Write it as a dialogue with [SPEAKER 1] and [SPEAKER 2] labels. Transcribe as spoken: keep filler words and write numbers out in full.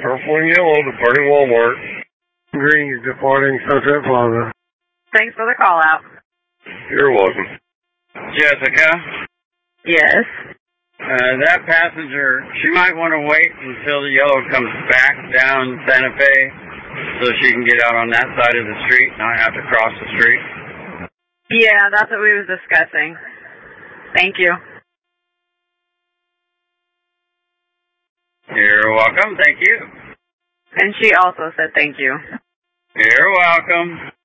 [SPEAKER 1] Purple and yellow departing Walmart. Green departing Sunset Plaza.
[SPEAKER 2] Thanks for the call out.
[SPEAKER 1] You're welcome.
[SPEAKER 3] Jessica?
[SPEAKER 2] Yes.
[SPEAKER 3] Uh, that passenger, she might want to wait until the yellow comes back down Santa Fe so she can get out on that side of the street, not have to cross the street.
[SPEAKER 2] Yeah, that's what we was discussing. Thank you.
[SPEAKER 3] You're welcome. Thank you.
[SPEAKER 2] And she also said thank you.
[SPEAKER 3] You're welcome.